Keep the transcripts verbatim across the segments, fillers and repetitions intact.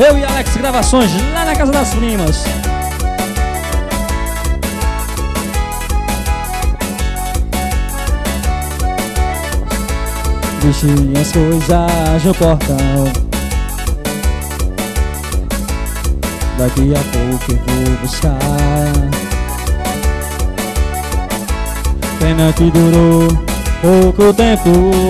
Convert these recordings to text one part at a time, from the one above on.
Eu e Alex Gravações, lá na casa das primas. Deixei as coisas no portão. Daqui a pouco eu vou buscar. Pena que durou pouco tempo.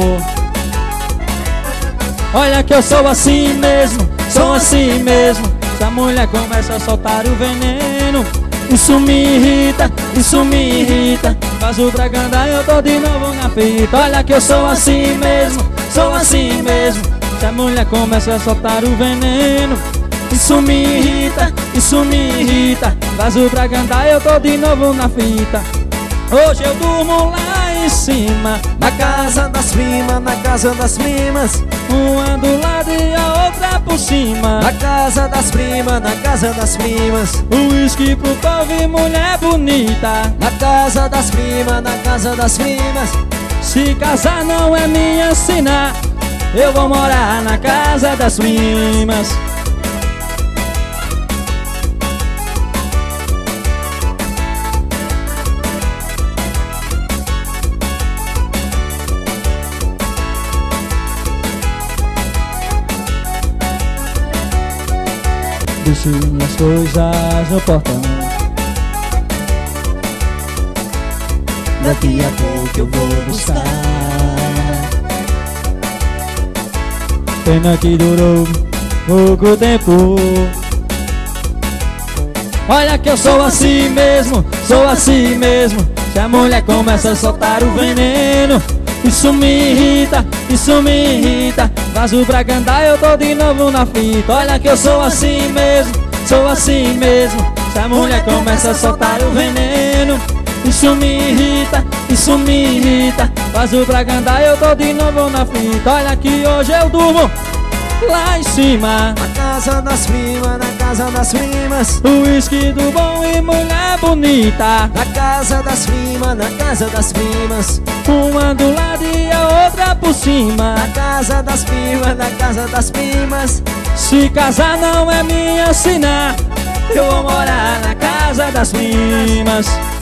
Olha que eu sou assim mesmo, sou assim mesmo. Se a mulher começa a soltar o veneno, isso me irrita, isso me irrita. Faz o braganda, eu tô de novo na fita. Olha que eu sou assim mesmo, sou assim mesmo. Se a mulher começa a soltar o veneno, isso me irrita, isso me irrita. Faz o braganda, eu tô de novo na fita. Hoje eu durmo lá em cima, na casa das primas, na casa das primas. Uma do lado e a outra por cima. Na casa das primas, na casa das primas. Uísque pro povo e mulher bonita. Na casa das primas, na casa das primas. Se casar não é me ensinar, eu vou morar na casa das primas. Deixei as coisas no portão. Daqui a pouco eu vou buscar. Pena que durou pouco tempo. Olha que eu sou assim mesmo, sou assim mesmo. Se a mulher começa a soltar o veneno, isso me irrita, isso me irrita. Faz o braganda, eu tô de novo na fita. Olha que eu sou assim mesmo, sou assim mesmo. Se a mulher começa a soltar o veneno, isso me irrita, isso me irrita. Faz o braganda, eu tô de novo na fita. Olha que hoje eu durmo lá em cima, na casa das primas, na casa das primas. Uísque do bom e mulher bonita. Na casa das primas, na casa das primas. Uma do lado e a outra por cima. Na casa das primas, na casa das primas. Se casar não é me ensinar, eu vou morar na casa das primas.